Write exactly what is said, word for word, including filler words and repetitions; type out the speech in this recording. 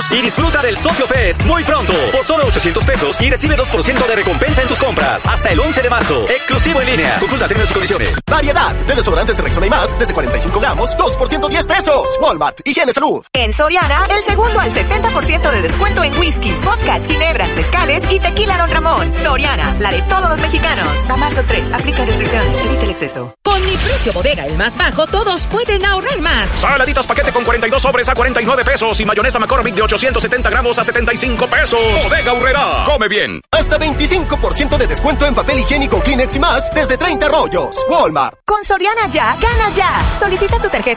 Y disfruta del Socio Fest muy pronto, por solo ochocientos pesos y recibe dos por ciento de recompensa en tus compras. Hasta el once de marzo, exclusivo en línea. Consulta términos y condiciones. Variedad de desodorantes Rexona y más, desde cuarenta y cinco gramos, dos por ciento diez pesos. Walmart, higiene, salud. En Soriana, el segundo al setenta por ciento de descuento en whisky, vodkas, ginebras, mezcales y tequila Don Ramón. Soriana, la de todos los mexicanos. A marzo tres, aplica restricciones, evita el exceso. Con mi precio bodega, el más bajo, todos pueden ahorrar más. Saladitos paquete con cuarenta y dos sobres a cuarenta y nueve pesos y mayonesa McCormick de ochocientos setenta gramos a setenta y cinco pesos. Bodega Aurrerá. Come bien. Hasta veinticinco por ciento de descuento en papel higiénico Kleenex y más, desde treinta rollos. Walmart. Con Soriana ya, gana ya. Solicita tu tarjeta